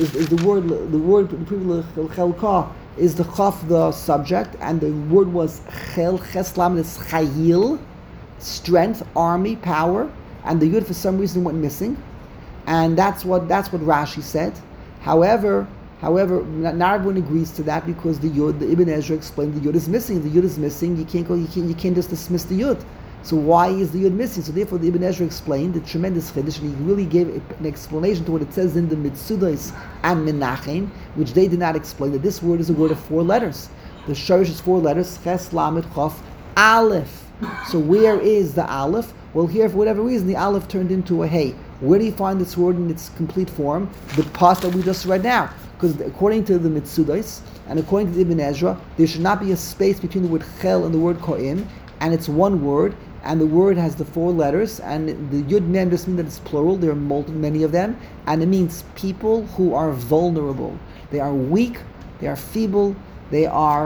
[SPEAKER 1] chelka, is the chaf the subject, and the word was chel, cheslam is chayil, strength, army, power, and the yud for some reason went missing. And that's what Rashi said. However, However, not everyone agrees to that because the Yud, the Ibn Ezra explained the Yud is missing. The Yud is missing. You can't just dismiss the Yud. So why is the Yud missing? So therefore, the Ibn Ezra explained the tremendous chiddush, and he really gave an explanation to what it says in the Mitzudos and Menachem, which they did not explain. That this word is a word of 4 letters. The shorish is 4 letters: Ches, Lamed, Chof, Aleph. So where is the Aleph? Well, here, for whatever reason, the Aleph turned into a Hey. Where do you find this word in its complete form? The pas that we just read now. Because according to the Mitzudos and according to the Ibn Ezra, there should not be a space between the word Chel and the word Ko'im, and it's one word, and the word has the 4 letters, and the Yud Mem just means that it's plural. There are many of them, and it means people who are vulnerable. They are weak, they are feeble, they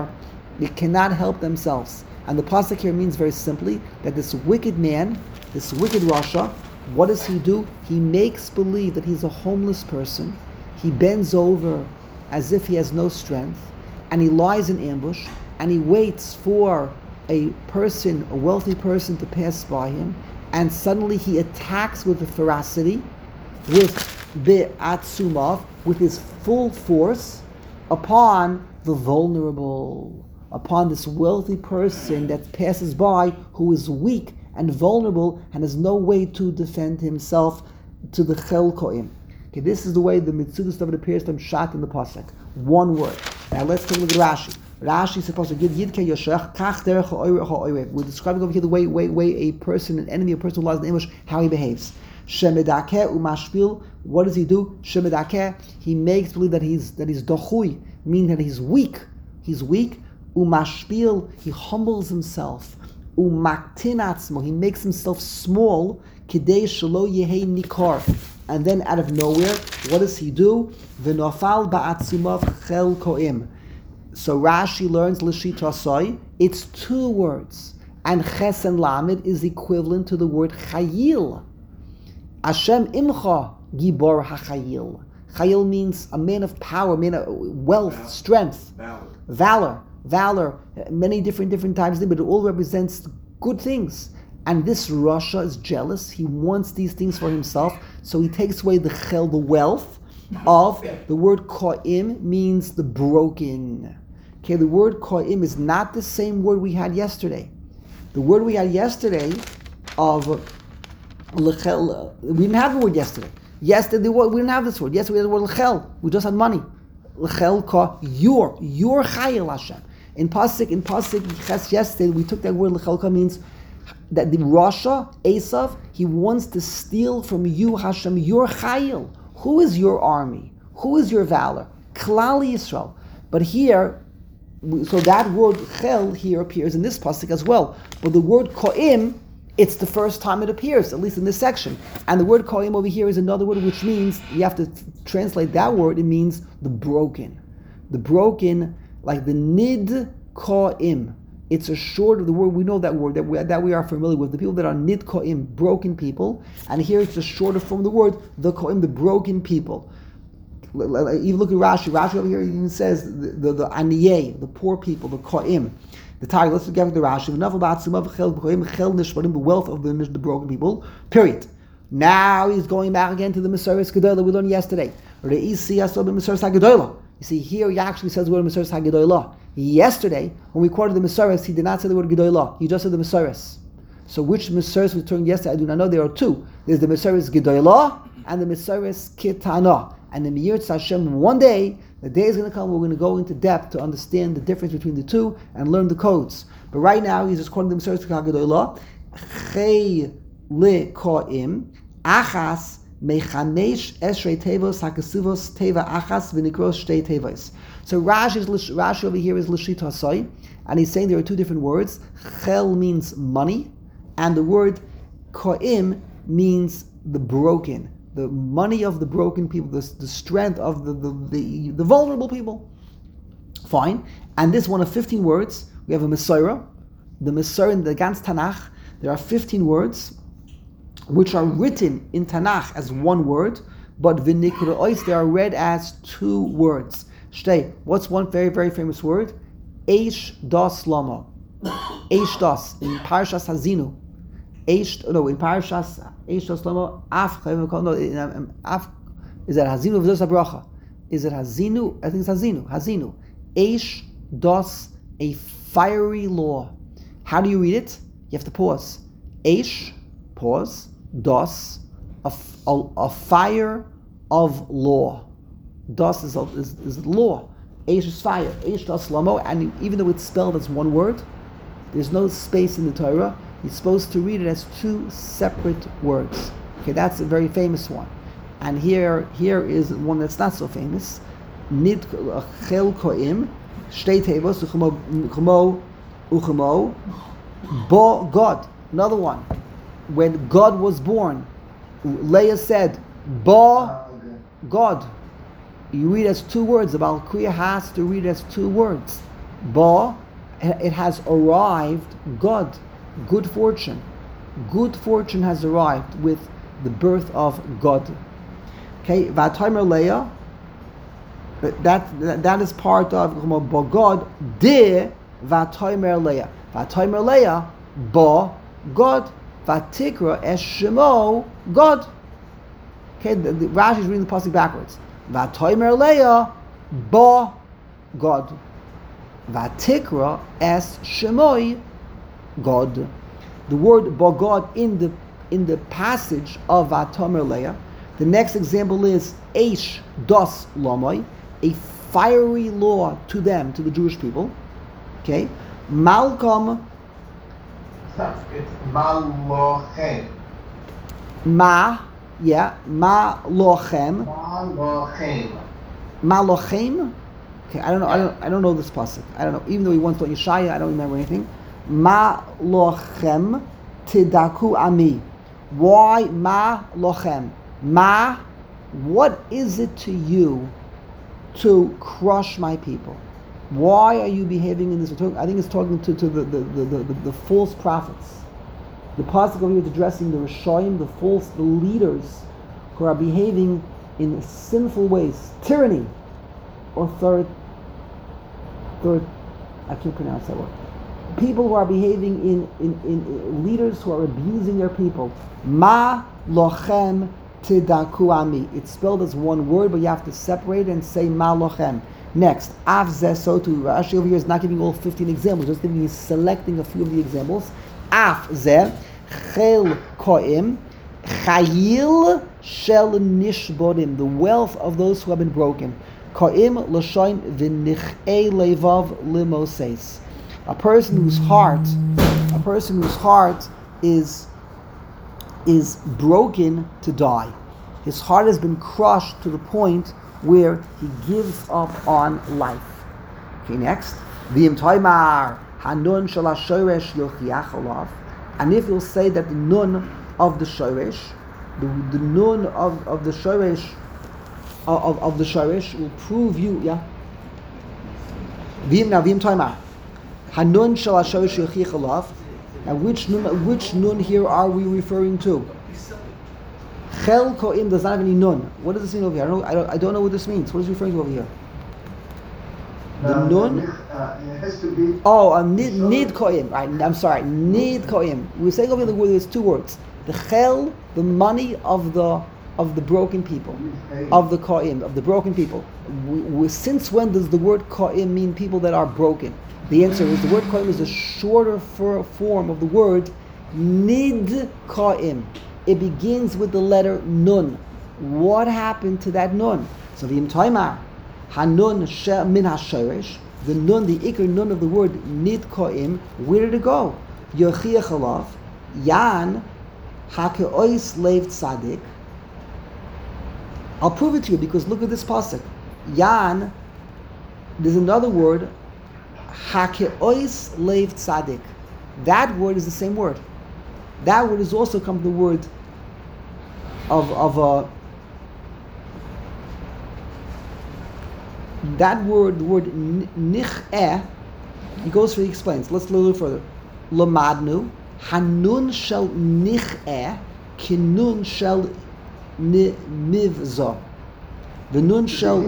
[SPEAKER 1] cannot help themselves. And the pasuk here means very simply that this wicked man, this wicked Rasha, what does he do? He makes believe that he's a homeless person. He bends over as if he has no strength, and he lies in ambush, and he waits for a wealthy person to pass by him, and suddenly he attacks with ferocity, with be'atzumah, with his full force, upon the vulnerable, upon this wealthy person that passes by who is weak and vulnerable and has no way to defend himself to the Chel Ko'im. Okay, this is the way the Mitzudos of it appears to Pshat in the pasuk. One word. Now let's take a look at Rashi. Rashi is supposed to give Yidke Yoshech Kach Derech Ha'orev. We're describing over here the way a person, an enemy, a person who lies in ambush, how he behaves. Shemedakeh umashpil. What does he do? Shemedakeh. He makes believe that he's dochui, meaning that he's weak. He's weak. Umashpil. He humbles himself. Umaktin atzmo. He makes himself small. Kidei shelo yehei nikar. And then out of nowhere, what does he do? V'nofal ba'atzumav chel ko'im. So Rashi learns l'shitasoi. It's 2 words, and ches and lamed is equivalent to the word chayil. Hashem imcha gibor hachayil. Chayil means a man of power, man of wealth, strength, valor. Many different times, but it all represents good things. And this Rasha is jealous. He wants these things for himself, so he takes away the chel, the wealth of the word ko'im means the broken. Okay, the word ko'im is not the same word we had yesterday. The word we had yesterday of lechel, we didn't have the word yesterday. Yesterday we didn't have this word. Yesterday we had the word lechel. We just had money. Lechel ka your chayil Hashem. In pasuk yesterday we took that word lechel ka means that the Rasha, Esav, he wants to steal from you, Hashem, your chayil. Who is your army? Who is your valor? Klal Yisrael. But here, so that word chel here appears in this pasuk as well. But the word ko'im, it's the first time it appears, at least in this section. And the word ko'im over here is another word which means, you have to translate that word, it means the broken. The broken, like the nid ko'im. It's a short of the word, we know that word, that we are familiar with. The people that are nid ko'im, broken people. And here it's a shorter form of the word, the ko'im, the broken people. You look at Rashi over here even says the aniyeh, the poor people, the ko'im. The title, let's get the Rashi. The wealth of the broken people, period. Now he's going back again to the Mesoros Gedolah we learned yesterday. You see, here he actually says the word Mesoros HaGedolah. Yesterday, when we quoted the Mesoros, he did not say the word Gedolah. He just said the Mesoros. So which Mesoros we turned yesterday? I do not know. There are 2. There's the Mesoros Gedolah and the Mesoros Kitana. And in Yirtz Hashem, one day, the day is going to come, we're going to go into depth to understand the difference between the 2 and learn the codes. But right now, he's just quoting the Mesoros HaGedolah. Chei le ko'im, achas mechamesh esrei tevos hakesuvos teva achas v'nikros shtei tevos. So Rashi over here is l'shit hasoi, and he's saying there are 2 different words. Chel means money, and the word ko'im means the broken, the money of the broken people, the strength of the vulnerable people. Fine. And this one of 15 words, we have a Mesorah. The Mesorah in the Gans Tanakh, there are 15 words which are written in Tanakh as 1 word, but v'nikroos they are read as 2 words. Shtei, what's one very, very famous word? Eish das lama. Eish das in Parshas Hazinu. In Parshas Eish das lama af is that Hazinu v'zos habracha. Is it Hazinu? I think it's Hazinu. Hazinu. Eish dos, a fiery law. How do you read it? You have to pause. Eish, pause. Dos, a fire of law. Das is law. Eish is fire. Eish das lamo. And even though it's spelled as one word, there's no space in the Torah. You're supposed to read it as two separate words. Okay, that's a very famous one. And here is one that's not so famous. Nid chel koim, shtei tevos uchemo bo God. Another one. When God was born, Leah said, bo God. You read as two words. The Baal Kriya has to read as two words. Bo, it has arrived. God, good fortune. Good fortune has arrived with the birth of God. Okay, Vatomer Leah. That is part of Bo God. De Vatomer Leah. Vatomer Leah. Bo God. Vatikra es Shemo God. Okay, the Rashi is reading the pasuk backwards. Vatomer Leah. Bo God. Vatikra es Shemoi God. The word Bo God in the passage of Vatomer Leah. The next example is Eish dos Lomoi, a fiery law to them, to the Jewish people. Okay, Malcolm.
[SPEAKER 2] It's Malochem.
[SPEAKER 1] Ma lochem.
[SPEAKER 2] Malochem.
[SPEAKER 1] Malochem. Okay, I don't know this pasuk. I don't know. Even though we once taught Yeshaya, I don't remember anything. Ma lochem tidaku ami. Why ma lochem? Ma, what is it to you to crush my people? Why are you behaving in this? I think it's talking to the false prophets. The pasuk over here is addressing the Rishoyim, the leaders who are behaving in sinful ways, tyranny, I can't pronounce that word. People who are behaving in leaders who are abusing their people. Ma lochem tidaku ami. It's spelled as one word, but you have to separate and say ma lochem. Next, af zeh sotu. Rashi over here is not giving all 15 examples, just giving you selecting a few of the examples. Af zeh chel koim chayil shel nishbodim. The wealth of those who have been broken. Koim l'shoin v'nich'ei levav limoses. A person whose heart is broken to die. His heart has been crushed to the point where he gives up on life. Okay, next. V'im toimar hanun shel hashoresh yochiach olav. And if you'll say that the nun of the shoresh, the nun of the shoresh of the shoresh will prove you, yeah. V'im toimar hanun shel hashoresh yochiach olav. Now, which nun here are we referring to? Chel koim does not have any nun. What does this mean over here? I don't know what this means. What is it referring to over here? The nun?
[SPEAKER 2] It has to be.
[SPEAKER 1] Oh, nid koim. Right, I'm sorry. Nid koim. We're saying over here there's two words. The chel, the money of the broken people, of the koim, of the broken people. Since when does the word koim mean people that are broken? The answer is the word koim is a shorter form of the word nid koim. It begins with the letter nun. What happened to that nun? So the imtaimar hanun min hashoresh, the nun, the ikr nun of the word nid koim. Where did it go? Yochiach alav yan hakeois leiv tzadik. I'll prove it to you because look at this pasuk. Yan. There's another word. Hakeois leiv tzadik. That word is the same word. That word is also come from the word that word, the word nich'eh. He goes through, he explains. Let's look a little further. Lamadnu hanun shel nich'eh kinun shel mivza. The nun shel.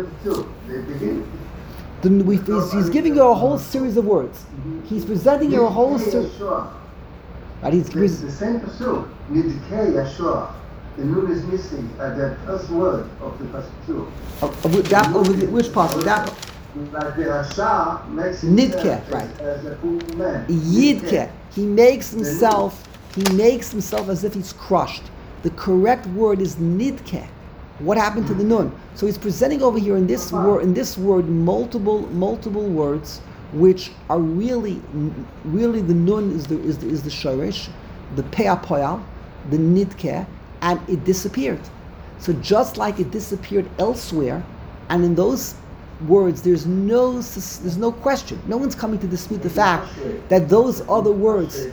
[SPEAKER 1] He's giving you a whole series of words. He's presenting you a whole series. Right,
[SPEAKER 2] the same pasuk, Nidkei Yashua.
[SPEAKER 4] the nun is missing at the first word of the pasuk two.
[SPEAKER 1] Which pasuk? That
[SPEAKER 4] Like the Rasha makes
[SPEAKER 1] Nidke,
[SPEAKER 4] himself
[SPEAKER 1] right.
[SPEAKER 4] as a poor man.
[SPEAKER 1] Yidke. He makes himself as if he's crushed. The correct word is nidke. What happened to the nun? So he's presenting over here in this word multiple words which are really the nun is the shorish, the pe'apoyal, the nidke, and it disappeared. So just like it disappeared elsewhere, and in those words there's no question. No one's coming to dispute the fact that those other words,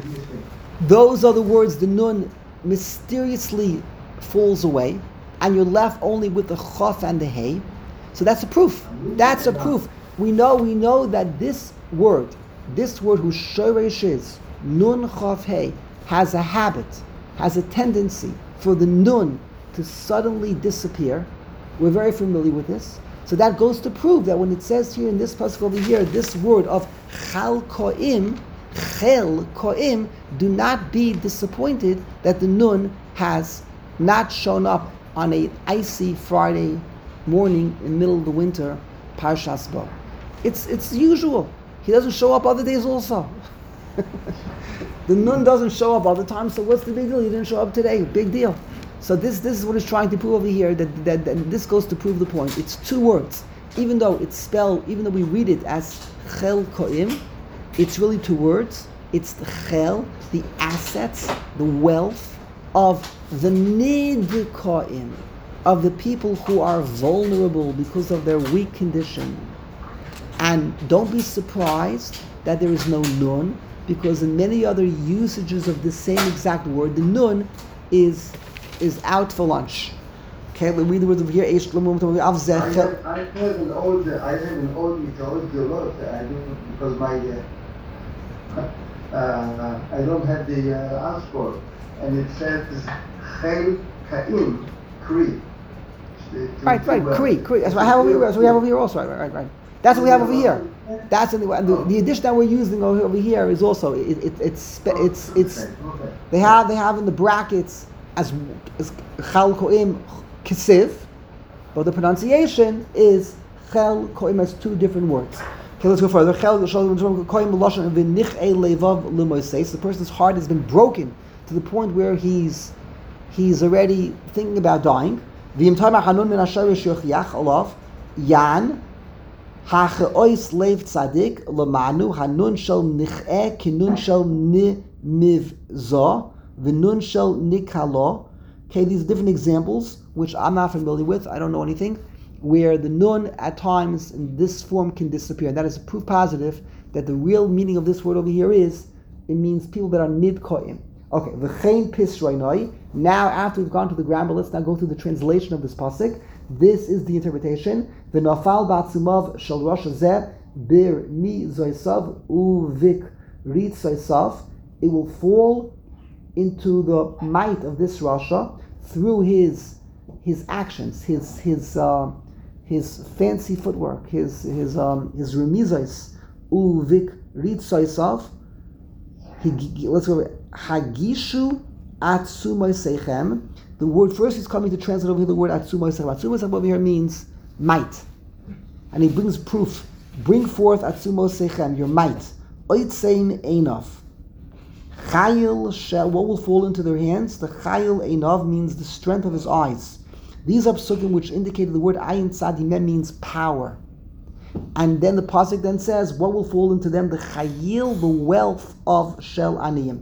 [SPEAKER 1] the nun mysteriously falls away, and you're left only with the chaf and the hay. So that's a proof. We know that this word whose shoresh is nun chaf hay, has a habit, has a tendency for the nun to suddenly disappear. We're very familiar with this. So that goes to prove that when it says here in this pasuk over here, this word of chel koim, do not be disappointed that the nun has not shown up on a icy Friday morning in the middle of the winter, Parshas Bo. It's usual. He doesn't show up other days also. The nun doesn't show up other times, so what's the big deal? He didn't show up today. Big deal. So this is what he's trying to prove over here, that this goes to prove the point. It's two words. Even though we read it as chel koim, it's really two words. It's the chel, the assets, the wealth of the nidkoim, of the people who are vulnerable because of their weak condition. And don't be surprised that there is no nun, because in many other usages of the same exact word, the nun is out for lunch. Okay, let me read the words over here.
[SPEAKER 4] I have an old Gelot. I don't, because I don't have the Ashpor, and it says Chel Kaim Kri.
[SPEAKER 1] Right, Kri. That's what I have over here. That's what we have over here also. Right. That's what we have over here. That's the addition that we're using over here is also it's they have in the brackets as Chel Koim Kesiv, but the pronunciation is Chel Koim as two different words. Okay, let's go further. The person's heart has been broken to the point where he's already thinking about dying. Yan Hacheois leiv tzadik lemanu hanun shel nich'e kinun shel nimivzo v'nun shel nikalo. Okay, these are different examples which I'm not familiar with. I don't know anything where the nun at times in this form can disappear. And that is a proof positive that the real meaning of this word over here is it means people that are nidkoim. Okay, v'chein pisroinoi. Now, after we've gone to the grammar, let's now go through the translation of this pasuk. This is the interpretation. V'nafal ba'atzumav shel rosh hazeh bir mi zoisav uvik rit zoisav. It will fall into the might of this rasha through his actions, his fancy footwork, his remizos uvik rit zoisav. Let's go. Hagishu atzumay seichem. The word first he's coming to translate over here the word atzumay seichem. Atzumay seichem over here means might, and he brings proof. Bring forth atzumay seichem, your might. Oitzein einav. Chayil shel. What will fall into their hands? The chayil einav means the strength of his eyes. These are psukim which indicated the word ayin tzad himeh means power. And then the pasuk then says, what will fall into them? The chayil, the wealth of shel aniyim.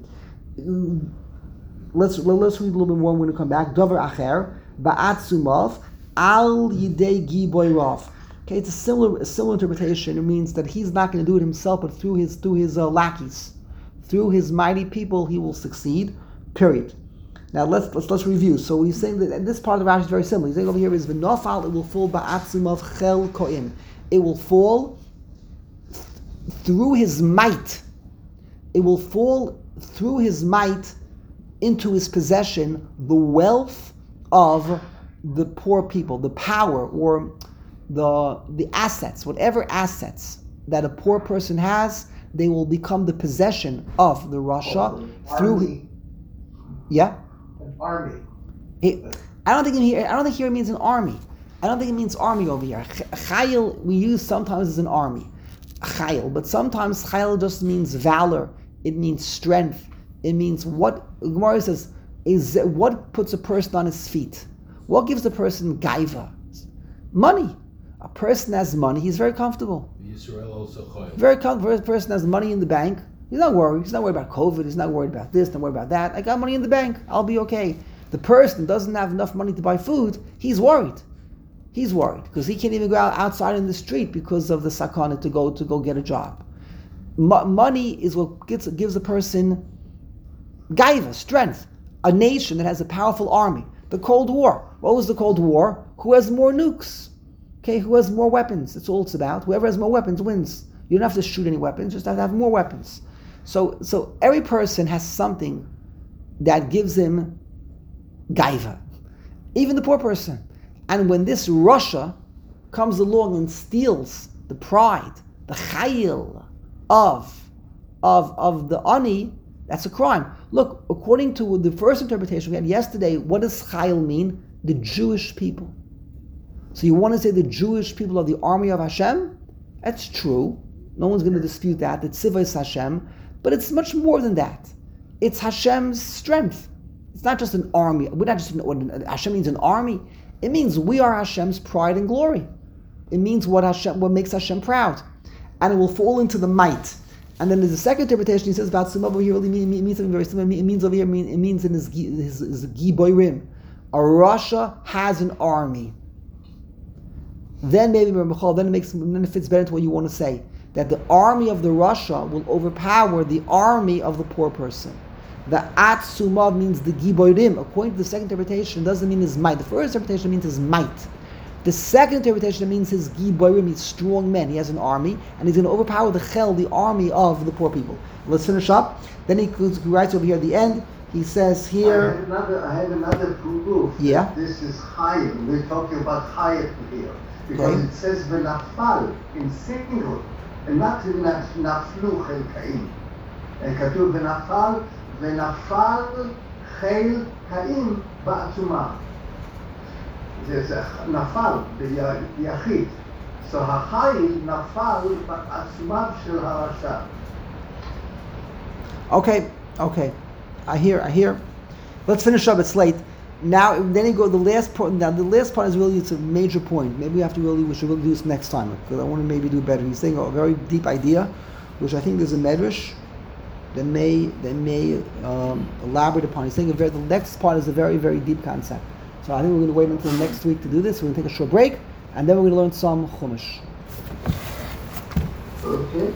[SPEAKER 1] Let's read a little bit more when we come back. Dover acher ba'atzumav al yidei giboirav. Okay, it's a similar interpretation. It means that he's not going to do it himself, but through his lackeys, through his mighty people, he will succeed. Period. Now let's review. So he's saying that, and this part of the Rashi is very similar. He's saying over here is v'nofal, it will fall ba'atzumav chel koim. It will fall through his might. It will fall through his might into his possession the wealth of the poor people, the power or the assets, whatever assets that a poor person has, they will become the possession of the rasha through.
[SPEAKER 4] An army.
[SPEAKER 1] I don't think here it means an army. I don't think it means army over here. Chayil we use sometimes as an army. Chayil, but sometimes chayil just means valor. It means strength. It means what Gemara says is what puts a person on his feet. What gives a person gaiva? Money. A person has money, he's very comfortable. Very comfortable. A person has money in the bank. He's not worried. He's not worried about COVID. He's not worried about this, not worried about that. I got money in the bank. I'll be okay. The person doesn't have enough money to buy food. He's worried. He's worried because he can't even go outside in the street because of the sakana to go get a job. Money is what gives a person gaiva, strength. A nation that has a powerful army. The Cold War. What was the Cold War? Who has more nukes? Okay, who has more weapons? That's all it's about. Whoever has more weapons wins. You don't have to shoot any weapons, just have to have more weapons. So every person has something that gives him gaiva. Even the poor person. And when this Russia comes along and steals the pride, the chayil of the ani, that's a crime. Look, according to the first interpretation we had yesterday, what does chayil mean? The Jewish people. So you want to say the Jewish people are the army of Hashem? That's true. No one's going to dispute that. It's Tzivos Hashem. But it's much more than that. It's Hashem's strength. It's not just an army. We're not just Hashem means an army. It means we are Hashem's pride and glory. It means what makes Hashem proud. And it will fall into the might. And then there's a second interpretation. He says about some over here really means something very similar. It means over here, it means in his Giborim. A Russia has an army. Then maybe then it fits better into what you want to say. That the army of the Russia will overpower the army of the poor person. The Atsumav means the Giborim. According to the second interpretation, it doesn't mean his might. The first interpretation means his might. The second interpretation means his Giborim, he's strong men. He has an army, and he's going to overpower the Chel, the army of the poor people. Let's finish up. Then he writes over here at the end. He says here.
[SPEAKER 4] I have another proof.
[SPEAKER 1] Yeah.
[SPEAKER 4] This is Chayim. We're talking about Chayim here. Because it says V'nafal in single, and not Naflu Chel Kaim. כתוב ונפל חיל קין בעצומה. זה נפל ביחיד. So החיל נפל בעצומה של הרשע.
[SPEAKER 1] Okay. I hear. Let's finish up. It's late. Now, then you go. The last part. Now, the last part is really, it's a major point. Maybe we should really do this next time because I want to maybe do better. He's saying a very deep idea, which I think there's a medrash that may elaborate upon. He's saying the next part is a very, very deep concept. So I think we're going to wait until next week to do this. We're going to take a short break, and then we're going to learn some Chumash.
[SPEAKER 4] Okay.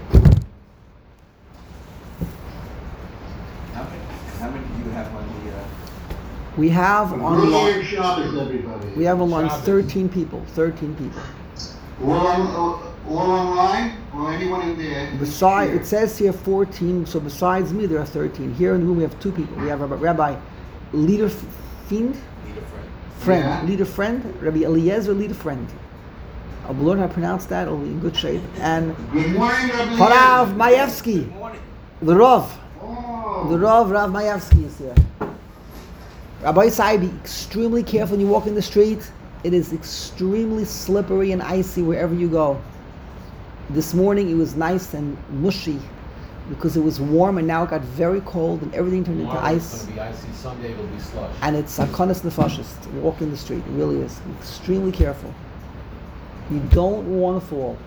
[SPEAKER 5] How many do you have on the?
[SPEAKER 1] We have on line.
[SPEAKER 4] Shabbos, everybody.
[SPEAKER 1] We have on line 13 people. 13 people.
[SPEAKER 4] All online or anyone in there?
[SPEAKER 1] Besides, it says here 14. So besides me, there are 13. Here in the room, we have 2 people. We have Rabbi Liederfriend.
[SPEAKER 4] Yeah.
[SPEAKER 1] Liederfriend. Rabbi Eliezer Liederfriend. I'll learn how to pronounce that. I'll be in good shape. And
[SPEAKER 4] Good morning, Rabbi.
[SPEAKER 1] Harav Mayevsky. The Rav.
[SPEAKER 4] Oh.
[SPEAKER 1] The Rav Mayevsky is here. Rabbi Isai, be extremely careful when you walk in the street. It is extremely slippery and icy wherever you go. This morning it was nice and mushy because it was warm, and now it got very cold and everything turned into ice.
[SPEAKER 6] It's going to be icy. Someday it'll be slush.
[SPEAKER 1] And it's sakonas nefashis to walk in the street. It really is. Be extremely careful. You don't want to fall.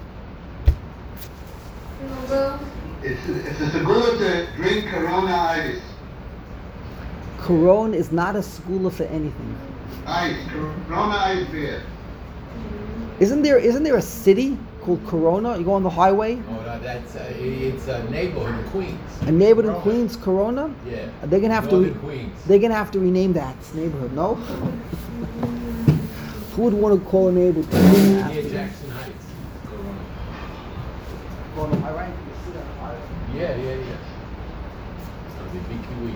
[SPEAKER 4] It's a segula to drink Corona ice.
[SPEAKER 1] Corona is not a segula for anything.
[SPEAKER 4] Corona ice beer.
[SPEAKER 1] Isn't there a city called Corona? You go on the highway.
[SPEAKER 6] Oh, no, it's a neighborhood in Queens.
[SPEAKER 1] A neighborhood in Queens, Corona.
[SPEAKER 6] Yeah.
[SPEAKER 1] They're gonna have
[SPEAKER 6] Northern
[SPEAKER 1] to.
[SPEAKER 6] Queens.
[SPEAKER 1] They're gonna have to rename that neighborhood. No. Who would want to call a neighborhood?
[SPEAKER 6] Near Jackson Heights. Corona.
[SPEAKER 1] I ran.
[SPEAKER 6] Yeah. It's going to be BQE.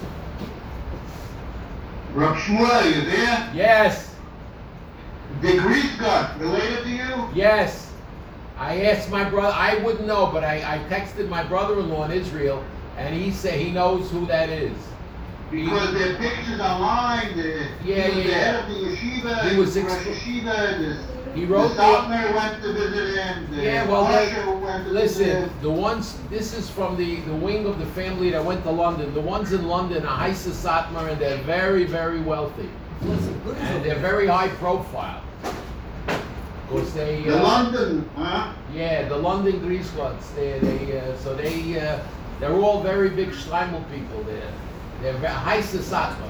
[SPEAKER 4] Rav Shmuel, you there?
[SPEAKER 6] Yes.
[SPEAKER 4] The Greek God related to you?
[SPEAKER 6] Yes. I asked my brother. I wouldn't know, but I texted my brother-in-law in Israel, and he said he knows who that is.
[SPEAKER 7] Because there are pictures online,
[SPEAKER 6] Yeah,
[SPEAKER 7] he was the
[SPEAKER 6] yeah.
[SPEAKER 7] head of the yeshiva,
[SPEAKER 6] He was
[SPEAKER 7] the
[SPEAKER 6] ex-
[SPEAKER 7] Rosh Yeshiva,
[SPEAKER 6] He wrote
[SPEAKER 7] the Saltner went to visit him, the
[SPEAKER 6] Yeah, well,
[SPEAKER 7] Usher went to visit
[SPEAKER 6] listen,
[SPEAKER 7] him.
[SPEAKER 6] the ones, this is from the wing of the family that went to London. The ones in London are Haisa Satmar, and they're very, very wealthy. And they're very high profile. Because they,
[SPEAKER 7] The London, huh?
[SPEAKER 6] yeah, the London Grieslots, they're all very big Schleimel people there. They're Haisa Satmar.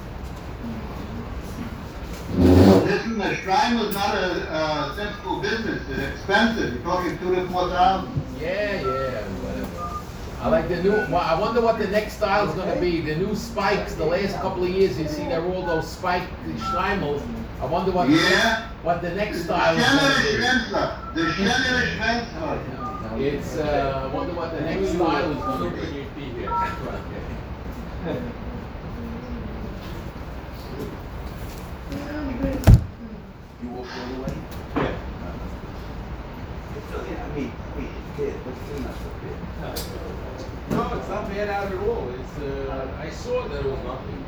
[SPEAKER 7] Listen, the shrine was not a simple business, it's expensive, you're talking 2,000 to 4,000.
[SPEAKER 6] Yeah, whatever. I like the new. Well, I wonder what the next style is going to be. The new spikes. The last couple of years, you see, they're all those spiked schleimels. I wonder what the next style is going to be.
[SPEAKER 7] The Schnellere Schwänzler.
[SPEAKER 6] It's. I wonder what the next style is going to be.
[SPEAKER 5] You walk all the way? Yeah. What's not so bad?
[SPEAKER 6] No, it's not bad out at all. It's. I saw that it was nothing.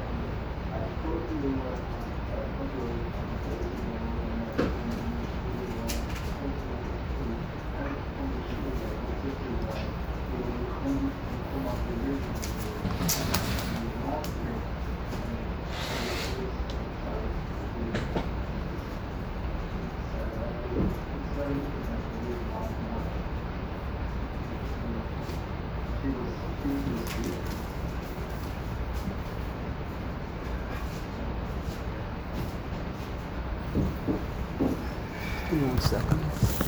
[SPEAKER 1] Give me 1 second.